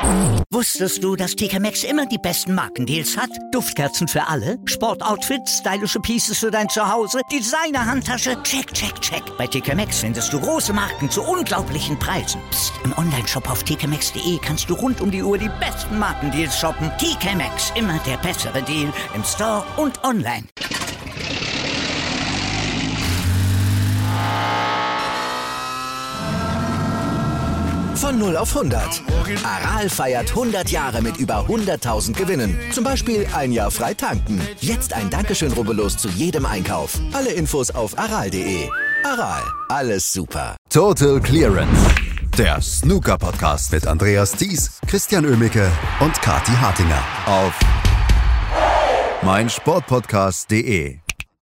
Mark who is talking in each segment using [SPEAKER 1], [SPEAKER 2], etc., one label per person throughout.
[SPEAKER 1] Wusstest du, dass TK Maxx immer die besten Markendeals hat? Duftkerzen für alle, Sportoutfits, stylische Pieces für dein Zuhause, Designer-Handtasche, check, check, check. Bei TK Maxx findest du große Marken zu unglaublichen Preisen. Psst. Im Onlineshop auf tkmaxx.de kannst du rund um die Uhr die besten Markendeals shoppen. TK Maxx, immer der bessere Deal im Store und online.
[SPEAKER 2] Von 0 auf 100. Aral feiert 100 Jahre mit über 100.000 Gewinnen. Zum Beispiel ein Jahr frei tanken. Jetzt ein Dankeschön, rubbellos zu jedem Einkauf. Alle Infos auf aral.de. Aral, alles super.
[SPEAKER 3] Total Clearance. Der Snooker-Podcast mit Andreas Thies, Christian Oemicke und Kathi Hartinger auf meinsportpodcast.de.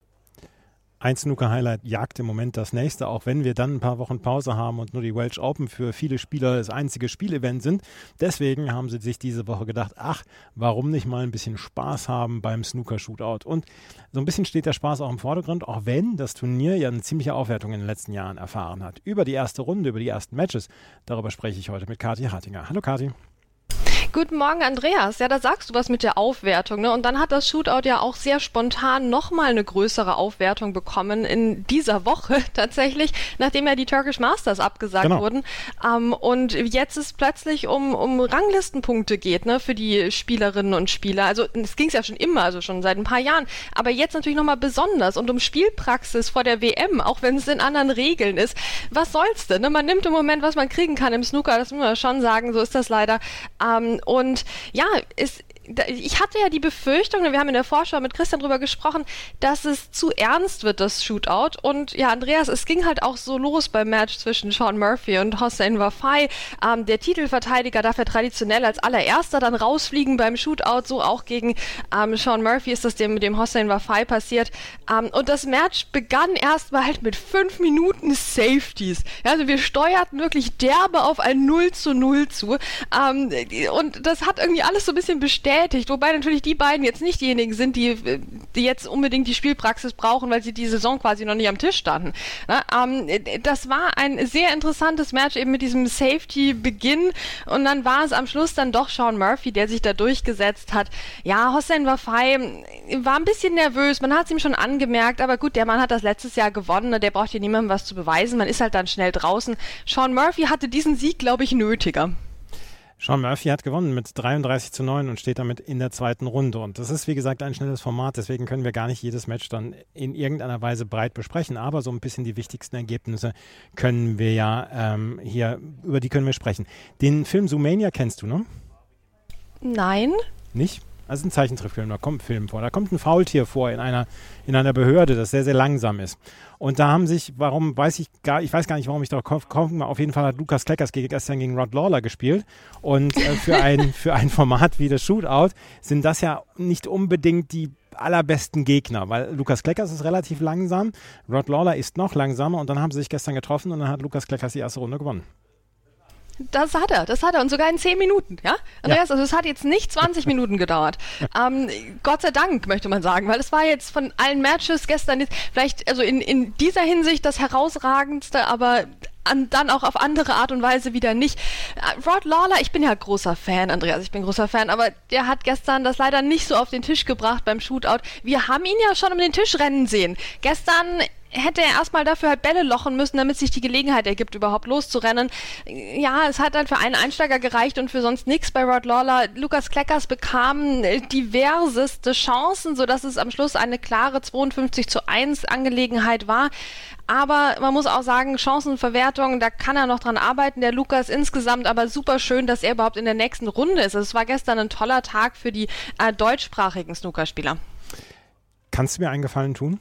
[SPEAKER 4] Ein Snooker-Highlight jagt im Moment das nächste, auch wenn wir dann ein paar Wochen Pause haben und nur die Welsh Open für viele Spieler das einzige Spielevent sind. Deswegen haben sie sich diese Woche gedacht, warum nicht mal ein bisschen Spaß haben beim Snooker-Shootout. Und so ein bisschen steht der Spaß auch im Vordergrund, auch wenn das Turnier ja eine ziemliche Aufwertung in den letzten Jahren erfahren hat. Über die erste Runde, über die ersten Matches, darüber spreche ich heute mit Kathi Hartinger. Hallo Kathi.
[SPEAKER 5] Guten Morgen, Andreas. Ja, da sagst du was mit der Aufwertung, ne? Und dann hat das Shootout ja auch sehr spontan nochmal eine größere Aufwertung bekommen in dieser Woche tatsächlich, nachdem ja die Turkish Masters abgesagt wurden. Und jetzt es plötzlich um Ranglistenpunkte geht, ne, für die Spielerinnen und Spieler. Also es ging es ja schon immer, also schon seit ein paar Jahren. Aber jetzt natürlich nochmal besonders und um Spielpraxis vor der WM, auch wenn es in anderen Regeln ist. Was soll's denn? Ne? Man nimmt im Moment, was man kriegen kann im Snooker, das muss man schon sagen, so ist das leider. Und ja, ich hatte ja die Befürchtung, wir haben in der Vorschau mit Christian drüber gesprochen, dass es zu ernst wird, das Shootout. Und ja, Andreas, es ging halt auch so los beim Match zwischen Shaun Murphy und Hossein Wafai. Der Titelverteidiger darf ja traditionell als allererster dann rausfliegen beim Shootout. So auch gegen Shaun Murphy ist das dem Hossein Wafai passiert. Und das Match begann erstmal halt mit 5 Minuten Safeties. Ja, also wir steuerten wirklich derbe auf ein 0:0 zu. Und das hat irgendwie alles so ein bisschen bestätigt, wobei natürlich die beiden jetzt nicht diejenigen sind, die jetzt unbedingt die Spielpraxis brauchen, weil sie die Saison quasi noch nicht am Tisch standen. Das war ein sehr interessantes Match eben mit diesem Safety-Beginn und dann war es am Schluss dann doch Shaun Murphy, der sich da durchgesetzt hat. Ja, Hossein Wafai war ein bisschen nervös, man hat es ihm schon angemerkt, aber gut, der Mann hat das letztes Jahr gewonnen, der braucht hier niemandem was zu beweisen, man ist halt dann schnell draußen. Shaun Murphy hatte diesen Sieg, glaube ich, nötiger.
[SPEAKER 4] Shaun Murphy hat gewonnen mit 33:9 und steht damit in der zweiten Runde. Und das ist, wie gesagt, ein schnelles Format. Deswegen können wir gar nicht jedes Match dann in irgendeiner Weise breit besprechen. Aber so ein bisschen die wichtigsten Ergebnisse können wir ja über die können wir sprechen. Den Film Zoomania kennst du, ne?
[SPEAKER 5] Nein.
[SPEAKER 4] Nicht? Also ein Zeichentrickfilm, da kommt ein Film vor. Da kommt ein Faultier vor in einer Behörde, das sehr, sehr langsam ist. Und da haben sich, ich weiß gar nicht, warum ich darauf komme, auf jeden Fall hat Lukas Kleckers gestern gegen Rod Lawler gespielt. Und für ein Format wie das Shootout sind das ja nicht unbedingt die allerbesten Gegner, weil Lukas Kleckers ist relativ langsam, Rod Lawler ist noch langsamer und dann haben sie sich gestern getroffen und dann hat Lukas Kleckers die erste Runde gewonnen.
[SPEAKER 5] Das hat er und sogar in 10 Minuten, ja? Andreas, also es hat jetzt nicht 20 Minuten gedauert. Gott sei Dank, möchte man sagen, weil es war jetzt von allen Matches gestern jetzt vielleicht, also in dieser Hinsicht das herausragendste, aber dann auch auf andere Art und Weise wieder nicht. Rod Lawler, ich bin ja großer Fan, Andreas, ich bin großer Fan, aber der hat gestern das leider nicht so auf den Tisch gebracht beim Shootout. Wir haben ihn ja schon um den Tisch rennen sehen. Gestern hätte er erstmal dafür halt Bälle lochen müssen, damit sich die Gelegenheit ergibt, überhaupt loszurennen. Ja, es hat dann für einen Einsteiger gereicht und für sonst nichts bei Rod Lawler. Lukas Kleckers bekam diverseste Chancen, sodass es am Schluss eine klare 52:1 Angelegenheit war. Aber man muss auch sagen, Chancenverwertung, da kann er noch dran arbeiten, der Lukas insgesamt, aber super schön, dass er überhaupt in der nächsten Runde ist. Es war gestern ein toller Tag für die deutschsprachigen Snookerspieler.
[SPEAKER 4] Kannst du mir einen Gefallen tun?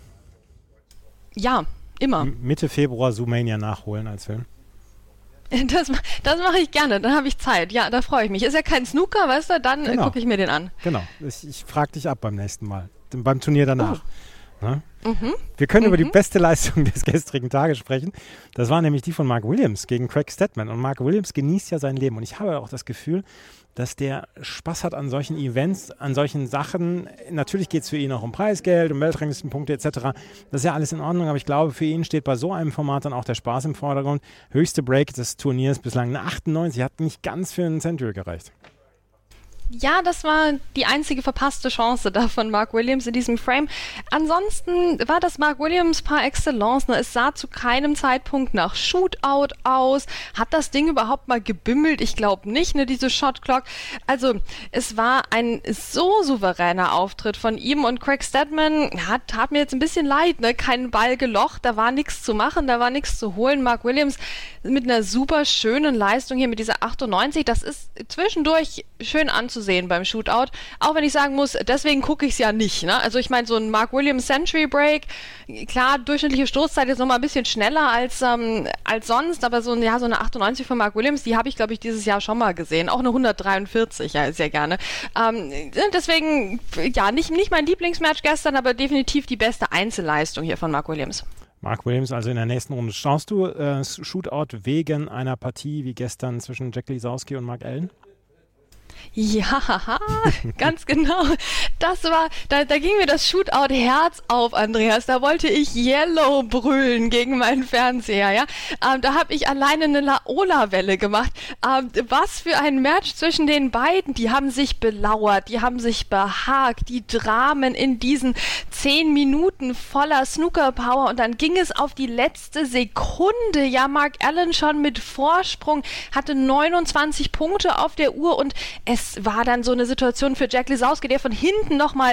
[SPEAKER 5] Ja, immer.
[SPEAKER 4] Mitte Februar Zoomania nachholen als Film.
[SPEAKER 5] Das mache ich gerne, dann habe ich Zeit. Ja, da freue ich mich. Ist ja kein Snooker, weißt du, dann gucke ich mir den an.
[SPEAKER 4] Genau, ich frage dich ab beim nächsten Mal, beim Turnier danach. Ja? Wir können über die beste Leistung des gestrigen Tages sprechen. Das war nämlich die von Mark Williams gegen Craig Steadman. Und Mark Williams genießt ja sein Leben. Und ich habe auch das Gefühl, dass der Spaß hat an solchen Events, an solchen Sachen. Natürlich geht es für ihn auch um Preisgeld, um Weltranglistenpunkte etc. Das ist ja alles in Ordnung, aber ich glaube, für ihn steht bei so einem Format dann auch der Spaß im Vordergrund. Höchste Break des Turniers bislang eine 98, hat nicht ganz für einen Century gereicht.
[SPEAKER 5] Ja, das war die einzige verpasste Chance da von Mark Williams in diesem Frame. Ansonsten war das Mark Williams par excellence. Es sah zu keinem Zeitpunkt nach Shootout aus. Hat das Ding überhaupt mal gebimmelt? Ich glaube nicht, diese Shot Clock. Also, es war ein so souveräner Auftritt von ihm und Craig Steadman tat mir jetzt ein bisschen leid, keinen Ball gelocht, da war nichts zu machen, da war nichts zu holen. Mark Williams mit einer super schönen Leistung hier mit dieser 98, das ist zwischendurch schön anzusehen beim Shootout, auch wenn ich sagen muss, deswegen gucke ich es ja nicht. Also ich meine, so ein Mark Williams Century Break, klar, durchschnittliche Stoßzeit ist nochmal ein bisschen schneller als sonst, aber so eine 98 von Mark Williams, die habe ich, glaube ich, dieses Jahr schon mal gesehen. Auch eine 143, ja, sehr gerne. Deswegen, ja, nicht mein Lieblingsmatch gestern, aber definitiv die beste Einzelleistung hier von Mark Williams.
[SPEAKER 4] Mark Williams also in der nächsten Runde. Schaust du Shootout wegen einer Partie wie gestern zwischen Jack Lisowski und Mark Allen?
[SPEAKER 5] Ja, ganz genau. Das war, da ging mir das Shootout-Herz auf, Andreas. Da wollte ich Yellow brüllen gegen meinen Fernseher, ja. Da habe ich alleine eine Laola-Welle gemacht. Was für ein Match zwischen den beiden. Die haben sich belauert, die haben sich behagt, die Dramen in diesen 10 Minuten voller Snooker-Power und dann ging es auf die letzte Sekunde. Ja, Mark Allen schon mit Vorsprung, hatte 29 Punkte auf der Uhr und es war dann so eine Situation für Jack Lisowski, der von hinten nochmal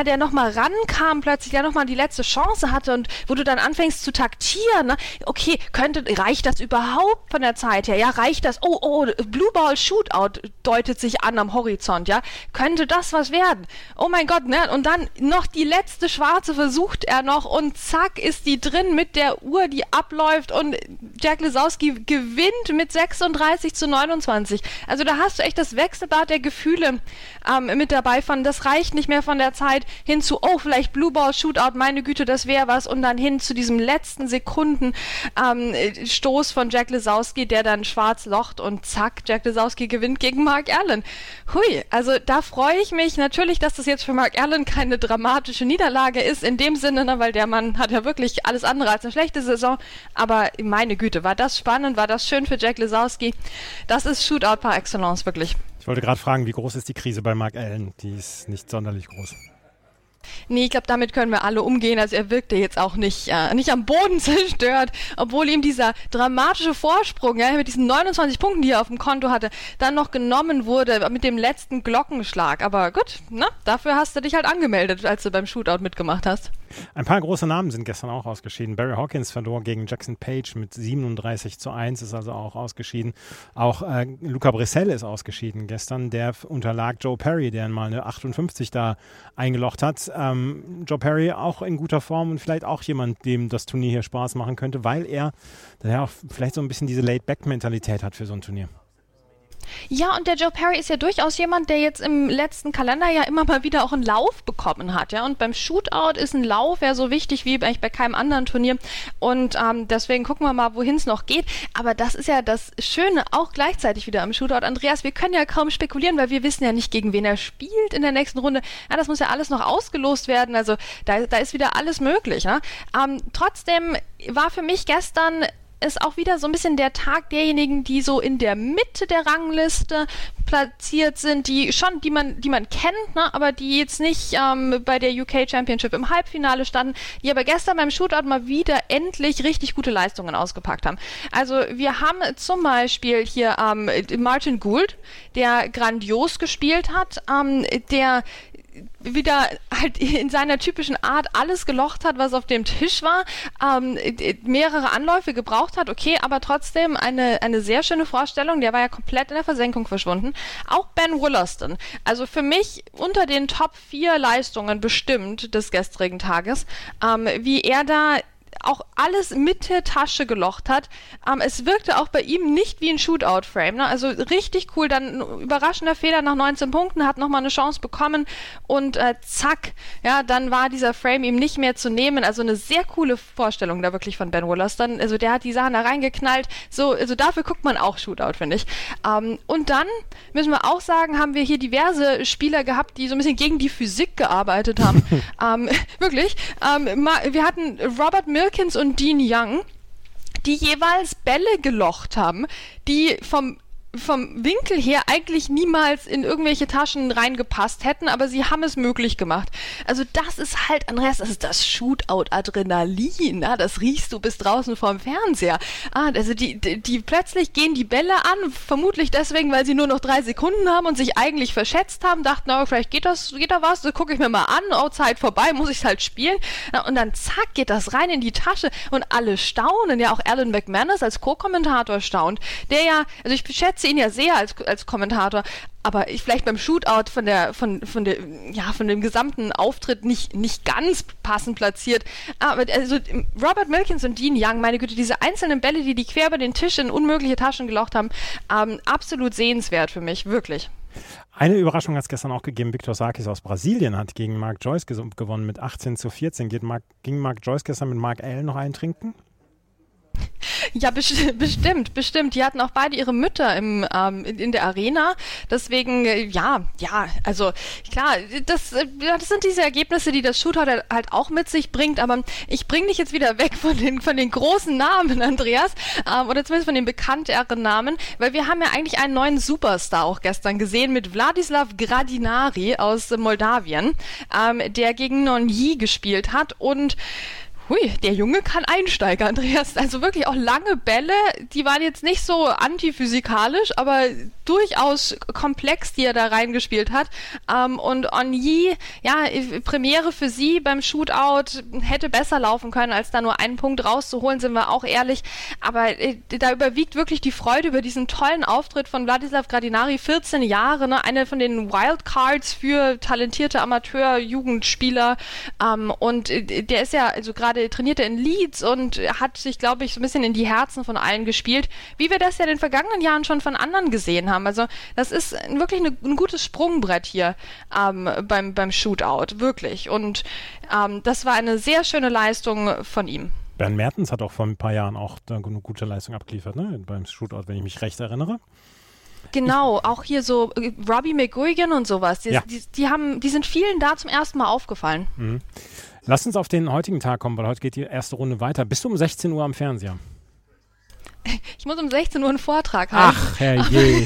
[SPEAKER 5] rankam plötzlich, der nochmal die letzte Chance hatte und wo du dann anfängst zu taktieren, ne? Okay, reicht das überhaupt von der Zeit her? Ja, reicht das? Oh, Blue Ball Shootout deutet sich an am Horizont, ja? Könnte das was werden? Oh mein Gott, ne? Und dann noch die letzte Schwarze versucht er noch und zack ist die drin mit der Uhr, die abläuft und Jack Lisowski gewinnt mit 36-29. Also da hast du echt das Wechselbad der Gefühle mit dabei von, das reicht nicht mehr von der Zeit hin zu, oh, vielleicht Blue Ball Shootout, meine Güte, das wäre was und dann hin zu diesem letzten Sekunden Stoß von Jack Lisowski, der dann schwarz locht und zack, Jack Lisowski gewinnt gegen Mark Allen. Hui, also da freue ich mich natürlich, dass das jetzt für Mark Allen keine dramatische Niederlage ist, in dem Sinne, ne, weil der Mann hat ja wirklich alles andere als eine schlechte Saison, aber meine Güte, war das spannend, war das schön für Jack Lisowski. Das ist Shootout par excellence, wirklich.
[SPEAKER 4] Ich wollte gerade fragen, wie groß ist die Krise bei Mark Allen? Die ist nicht sonderlich groß.
[SPEAKER 5] Nee, ich glaube, damit können wir alle umgehen. Also er wirkte jetzt auch nicht am Boden zerstört, obwohl ihm dieser dramatische Vorsprung, ja, mit diesen 29 Punkten, die er auf dem Konto hatte, dann noch genommen wurde mit dem letzten Glockenschlag. Aber gut, dafür hast du dich halt angemeldet, als du beim Shootout mitgemacht hast.
[SPEAKER 4] Ein paar große Namen sind gestern auch ausgeschieden. Barry Hawkins verlor gegen Jackson Page mit 37-1, ist also auch ausgeschieden. Auch Luca Brissell ist ausgeschieden gestern. Der unterlag Joe Perry, der mal eine 58 da eingelocht hat. Joe Perry auch in guter Form und vielleicht auch jemand, dem das Turnier hier Spaß machen könnte, weil er auch vielleicht so ein bisschen diese Laid-Back-Mentalität hat für so ein Turnier.
[SPEAKER 5] Ja, und der Joe Perry ist ja durchaus jemand, der jetzt im letzten Kalenderjahr immer mal wieder auch einen Lauf bekommen hat, ja, und beim Shootout ist ein Lauf ja so wichtig wie eigentlich bei keinem anderen Turnier und deswegen gucken wir mal, wohin es noch geht, aber das ist ja das Schöne auch gleichzeitig wieder am Shootout. Andreas, wir können ja kaum spekulieren, weil wir wissen ja nicht, gegen wen er spielt in der nächsten Runde. Ja, das muss ja alles noch ausgelost werden, also da ist wieder alles möglich, ne? Trotzdem war für mich gestern ist auch wieder so ein bisschen der Tag derjenigen, die so in der Mitte der Rangliste platziert sind, die man kennt, ne, aber die jetzt nicht bei der UK Championship im Halbfinale standen, die aber gestern beim Shootout mal wieder endlich richtig gute Leistungen ausgepackt haben. Also wir haben zum Beispiel hier Martin Gould, der grandios gespielt hat, der wieder halt in seiner typischen Art alles gelocht hat, was auf dem Tisch war, mehrere Anläufe gebraucht hat, okay, aber trotzdem eine sehr schöne Vorstellung, der war ja komplett in der Versenkung verschwunden. Auch Ben Wollaston, also für mich unter den Top 4 Leistungen bestimmt des gestrigen Tages, wie er da auch alles mit der Tasche gelocht hat. Es wirkte auch bei ihm nicht wie ein Shootout-Frame. Ne? Also richtig cool, dann ein überraschender Fehler nach 19 Punkten, hat nochmal eine Chance bekommen und zack, ja, dann war dieser Frame ihm nicht mehr zu nehmen. Also eine sehr coole Vorstellung da wirklich von Ben Wollaston. Also der hat die Sachen da reingeknallt. So, also dafür guckt man auch Shootout, finde ich. Und dann müssen wir auch sagen, haben wir hier diverse Spieler gehabt, die so ein bisschen gegen die Physik gearbeitet haben. Wirklich. Wir hatten Robert Milkins und Dean Young, die jeweils Bälle gelocht haben, die vom Winkel her eigentlich niemals in irgendwelche Taschen reingepasst hätten, aber sie haben es möglich gemacht. Also das ist halt, Andreas, das ist das Shootout-Adrenalin, das riechst du bis draußen vorm Fernseher. Also die plötzlich gehen die Bälle an, vermutlich deswegen, weil sie nur noch 3 Sekunden haben und sich eigentlich verschätzt haben, dachten, vielleicht geht da was, das gucke ich mir mal an, Zeit vorbei, muss ich es halt spielen. Und dann zack, geht das rein in die Tasche und alle staunen, ja auch Alan McManus als Co-Kommentator staunt, der ja, also ich schätze ihn ja sehr als Kommentator, aber vielleicht beim Shootout von dem gesamten Auftritt nicht ganz passend platziert. Aber also Robert Milkins und Dean Young, meine Güte, diese einzelnen Bälle, die quer über den Tisch in unmögliche Taschen gelocht haben, absolut sehenswert für mich, wirklich.
[SPEAKER 4] Eine Überraschung hat es gestern auch gegeben. Victor Sarkis aus Brasilien hat gegen Mark Joyce gewonnen mit 18-14. Ging Mark Joyce gestern mit Mark Allen noch eintrinken?
[SPEAKER 5] Ja, bestimmt. Die hatten auch beide ihre Mütter in der Arena. Deswegen, also klar, das sind diese Ergebnisse, die das Shootout halt auch mit sich bringt. Aber ich bringe dich jetzt wieder weg von den großen Namen, Andreas, oder zumindest von den bekannteren Namen, weil wir haben ja eigentlich einen neuen Superstar auch gestern gesehen mit Vladislav Gradinari aus Moldawien, der gegen Nonyi gespielt hat und der Junge kann Einsteiger, Andreas. Also wirklich auch lange Bälle, die waren jetzt nicht so antiphysikalisch, aber durchaus komplex, die er da reingespielt hat. Und Onyi, Premiere für sie beim Shootout, hätte besser laufen können, als da nur einen Punkt rauszuholen, sind wir auch ehrlich. Aber da überwiegt wirklich die Freude über diesen tollen Auftritt von Vladislav Gradinari, 14 Jahre, ne? Eine von den Wildcards für talentierte Amateur-Jugendspieler. Und der ist ja, also gerade trainiert er in Leeds und hat sich, glaube ich, so ein bisschen in die Herzen von allen gespielt, wie wir das ja in den vergangenen Jahren schon von anderen gesehen haben. Also das ist wirklich ein gutes Sprungbrett hier beim Shootout, wirklich. Und das war eine sehr schöne Leistung von ihm.
[SPEAKER 4] Bernd Mertens hat auch vor ein paar Jahren auch eine gute Leistung abgeliefert, ne? Beim Shootout, wenn ich mich recht erinnere.
[SPEAKER 5] Genau, auch hier so Robbie McGuigan und sowas. Die sind vielen da zum ersten Mal aufgefallen.
[SPEAKER 4] Mhm. Lass uns auf den heutigen Tag kommen, weil heute geht die erste Runde weiter. Bist du um 16 Uhr am Fernseher?
[SPEAKER 5] Ich muss um 16 Uhr einen Vortrag halten.
[SPEAKER 4] Ach, herrje.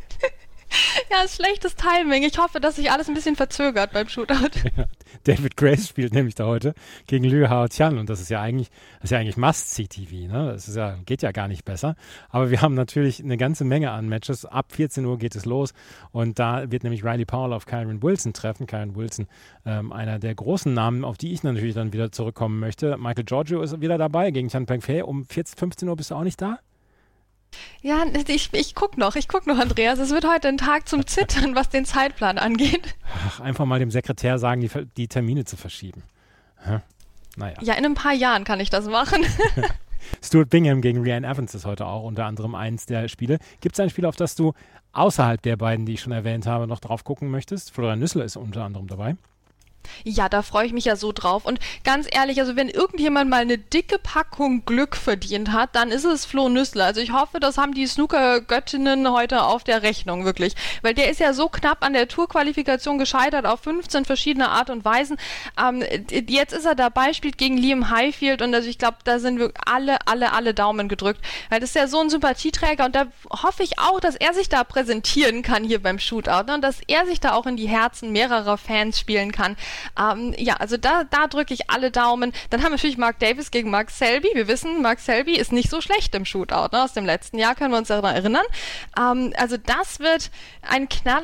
[SPEAKER 5] Ja, ist schlechtes Timing. Ich hoffe, dass sich alles ein bisschen verzögert beim Shootout.
[SPEAKER 4] Ja, David Grace spielt nämlich da heute gegen Liu Haotian und das ist ja eigentlich Must-See-TV, ne? Das geht ja gar nicht besser. Aber wir haben natürlich eine ganze Menge an Matches. Ab 14 Uhr geht es los und da wird nämlich Riley Powell auf Kyron Wilson treffen. Kyron Wilson, einer der großen Namen, auf die ich natürlich dann wieder zurückkommen möchte. Michael Giorgio ist wieder dabei gegen Chan Pengfei. Um 15 Uhr bist du auch nicht da?
[SPEAKER 5] Ja, ich guck noch, Andreas. Es wird heute ein Tag zum Zittern, was den Zeitplan angeht.
[SPEAKER 4] Ach, einfach mal dem Sekretär sagen, die Termine zu verschieben. Naja.
[SPEAKER 5] Ja, in ein paar Jahren kann ich das machen.
[SPEAKER 4] Stuart Bingham gegen Rhiannon Evans ist heute auch unter anderem eins der Spiele. Gibt es ein Spiel, auf das du außerhalb der beiden, die ich schon erwähnt habe, noch drauf gucken möchtest? Florian Nüssler ist unter anderem dabei.
[SPEAKER 5] Ja, da freue ich mich ja so drauf. Und ganz ehrlich, also wenn irgendjemand mal eine dicke Packung Glück verdient hat, dann ist es Flo Nüssler. Also ich hoffe, das haben die Snooker-Göttinnen heute auf der Rechnung, wirklich. Weil der ist ja so knapp an der Tourqualifikation gescheitert, auf 15 verschiedene Art und Weisen. Jetzt ist er dabei, spielt gegen Liam Highfield und also ich glaube, da sind wir alle Daumen gedrückt. Weil das ist ja so ein Sympathieträger und da hoffe ich auch, dass er sich da präsentieren kann hier beim Shootout, ne? Und dass er sich da auch in die Herzen mehrerer Fans spielen kann. Also da drücke ich alle Daumen. Dann haben wir natürlich Mark Davis gegen Mark Selby. Wir wissen, Mark Selby ist nicht so schlecht im Shootout, ne? Aus dem letzten Jahr können wir uns daran erinnern. Also das wird ein Knaller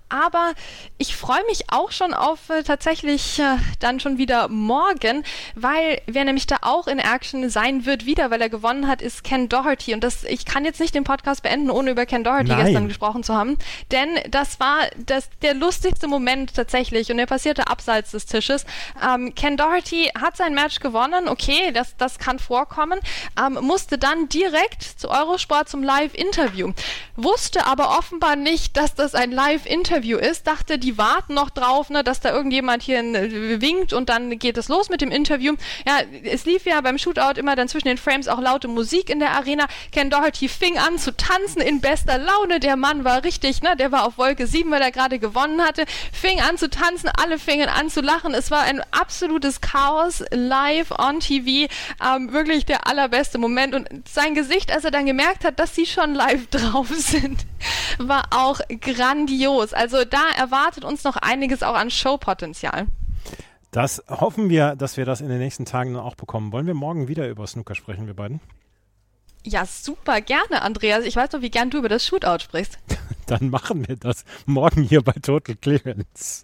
[SPEAKER 5] Aber ich freue mich auch schon auf tatsächlich dann schon wieder morgen, weil wer nämlich da auch in Action sein wird wieder, weil er gewonnen hat, ist Ken Doherty. Und ich kann jetzt nicht den Podcast beenden, ohne über Ken Doherty gestern gesprochen zu haben, denn das war der lustigste Moment tatsächlich und der passierte abseits des Tisches. Ken Doherty hat sein Match gewonnen, okay, das kann vorkommen, musste dann direkt zu Eurosport zum Live-Interview, wusste aber offenbar nicht, dass das ein Live-Interview ist, dachte, die warten noch drauf, ne, dass da irgendjemand hier winkt und dann geht es los mit dem Interview. Ja, es lief ja beim Shootout immer dann zwischen den Frames auch laute Musik in der Arena. Ken Doherty fing an zu tanzen in bester Laune. Der Mann war richtig, ne, der war auf Wolke 7, weil er gerade gewonnen hatte. Fing an zu tanzen, alle fingen an zu lachen. Es war ein absolutes Chaos live on TV. Wirklich der allerbeste Moment. Und sein Gesicht, als er dann gemerkt hat, dass sie schon live drauf sind, war auch grandios. Also da erwartet uns noch einiges auch an Showpotenzial.
[SPEAKER 4] Das hoffen wir, dass wir das in den nächsten Tagen dann auch bekommen. Wollen wir morgen wieder über Snooker sprechen, wir beiden?
[SPEAKER 5] Ja, super, gerne, Andreas. Ich weiß doch, wie gern du über das Shootout sprichst.
[SPEAKER 4] Dann machen wir das morgen hier bei Total Clearance.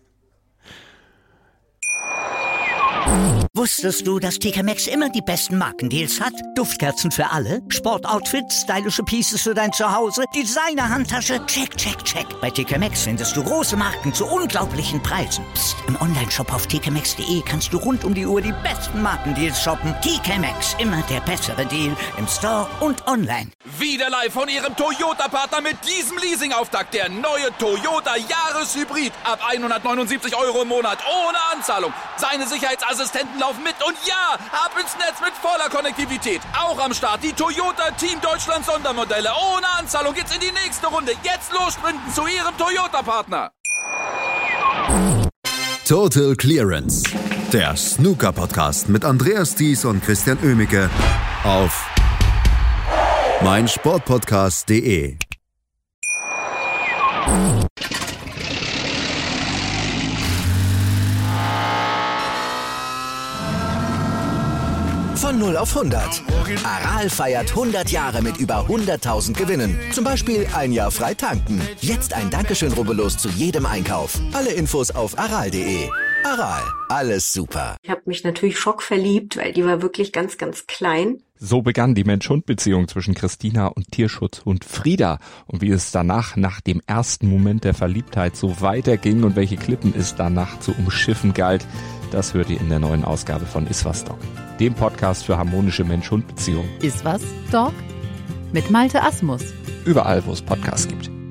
[SPEAKER 1] Wusstest du, dass TK Maxx immer die besten Markendeals hat? Duftkerzen für alle, Sportoutfits, stylische Pieces für dein Zuhause, Designer-Handtasche, check, check, check. Bei TK Maxx findest du große Marken zu unglaublichen Preisen. Psst. Im Onlineshop auf tkmaxx.de kannst du rund um die Uhr die besten Markendeals shoppen. TK Maxx, immer der bessere Deal im Store und online.
[SPEAKER 6] Wieder live von Ihrem Toyota-Partner mit diesem Leasing-Auftakt. Der neue Toyota Jahreshybrid. Ab 179 € im Monat ohne Anzahlung. Seine Sicherheitsassistenten laufen mit und ja, ab ins Netz mit voller Konnektivität. Auch am Start die Toyota Team Deutschland Sondermodelle. Ohne Anzahlung geht's in die nächste Runde. Jetzt los sprinten zu Ihrem Toyota-Partner.
[SPEAKER 3] Total Clearance. Der Snooker-Podcast mit Andreas Thies und Christian Oemicke auf meinsportpodcast.de.
[SPEAKER 2] Von 0 auf 100. Aral feiert 100 Jahre mit über 100.000 Gewinnen. Zum Beispiel ein Jahr frei tanken. Jetzt ein Dankeschön, rubbellos zu jedem Einkauf. Alle Infos auf aral.de. Aral, alles super.
[SPEAKER 7] Ich habe mich natürlich schockverliebt, weil die war wirklich ganz, ganz klein.
[SPEAKER 8] So begann die Mensch-Hund-Beziehung zwischen Christina und Tierschutzhund Frieda. Und wie es danach, nach dem ersten Moment der Verliebtheit, so weiterging und welche Klippen es danach zu umschiffen galt, das hört ihr in der neuen Ausgabe von Iswas Dog, dem Podcast für harmonische Mensch-Hund-Beziehungen.
[SPEAKER 9] Iswas Dog? Mit Malte Asmus.
[SPEAKER 8] Überall, wo es Podcasts gibt.